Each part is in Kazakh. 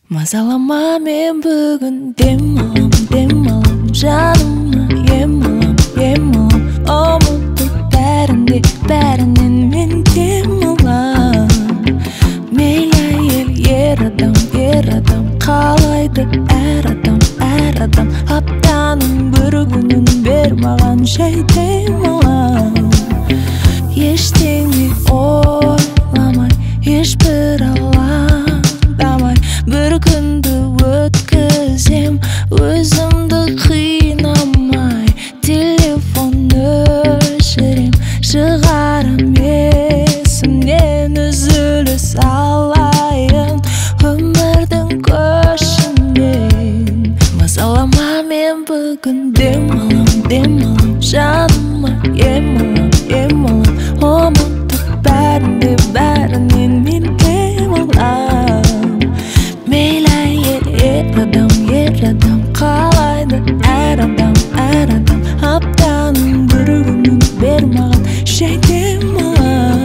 Мазалама мен бүгін дем алам, жаныма ем алам, ұмытып бәрінен мен дем алам. Мейлі әйел, ер адам, қалайды әр адам, аптаның бір күнін бер маған жай дем алам. Ештеңе ойламай, ешбір алаңдамай, бір күнді өткізем, өзімді қинамай. Телефон өшірем, шығарам есімнен, үзіліс алайын өмірдің көшінен. Мазалама мен бүгін дем алам, жаныма ем алам, ұмытып бәрінен мен дем алам. Мейлі әйел, ер адам, қалайды әр адам, аптаның бір күнін бер маған жай дем алам.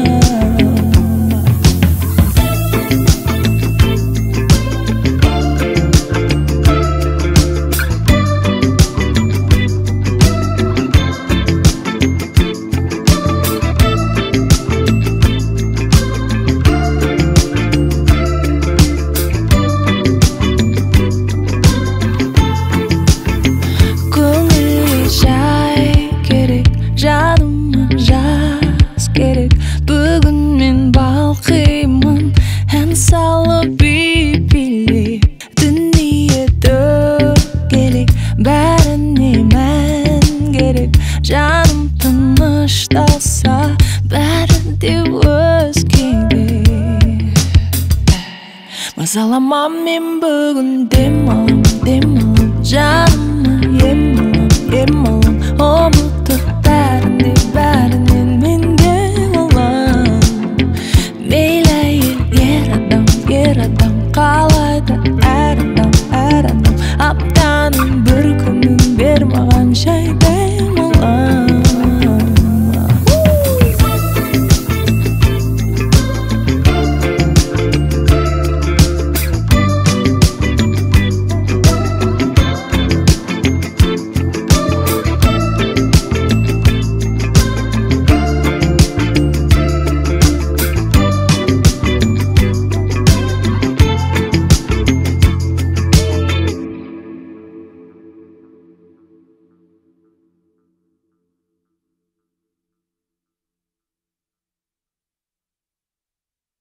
Жаныма жаз керек, бүгін мен балқимын, ән салып билеп, дүние дөңгелек, бәріне мән керек. Жаным тынышталса, бәрі де өзгеге. Мазалама мен бүгін дем алам, жаныма ем алам, ұмытып бәрінен мен дем алам. Мейлі әйел, ер адам, қалайды